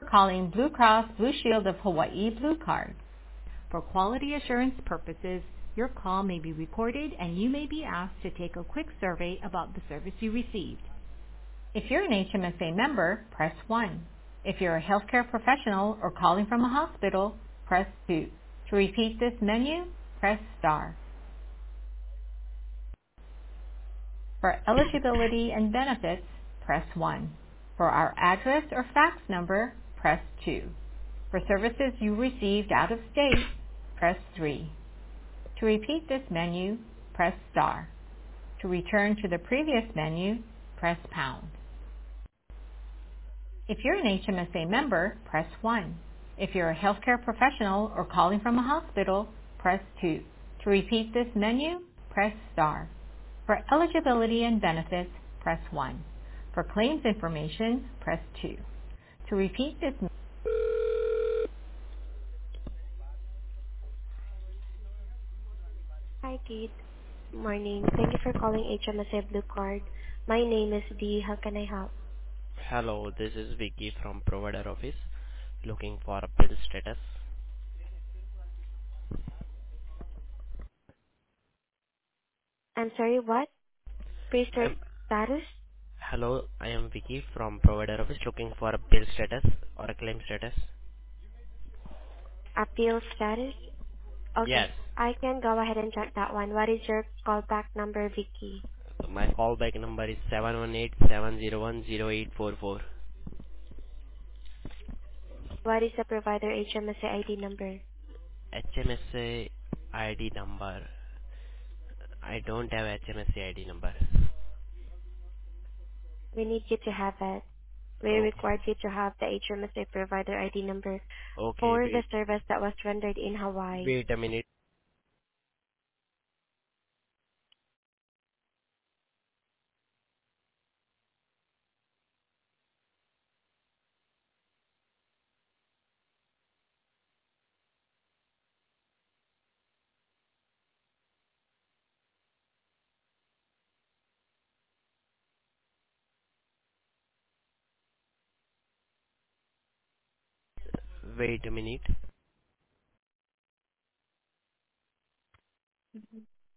calling Blue Cross Blue Shield of Hawaii Blue Card. For quality assurance purposes, your call may be recorded and you may be asked to take a quick survey about the service you received. If you're an HMSA member, press 1. If you're a healthcare professional or calling from a hospital, press 2. To repeat this menu, press star. For eligibility and benefits, press 1. For our address or fax number, press 2. For services you received out of state, press 3. To repeat this menu, press star. To return to the previous menu, press pound. If you're an HMSA member, press 1. If you're a healthcare professional or calling from a hospital, press 2. To repeat this menu, press star. For eligibility and benefits, press 1. For claims information, press 2. To repeat this Hi, good morning. Thank you for calling HMSA Blue Card. My name is Dee. How can I help? Hello, this is Vicky from provider office looking for a bill status. I'm sorry, what? Research I'm, status? hello, I am Vicky from provider office looking for a bill status or a claim status. Appeal status? Yes, Okay, I can go ahead and check that one. What is your callback number, Vicky? my callback number is 718-701-0844. What is the provider HMSA ID number? HMSA ID number. I don't have HMSA ID number. We need you to have it. We Okay, required you to have the HMSA provider ID number okay, for the service that was rendered in Hawaii. wait a minute, wait a minute.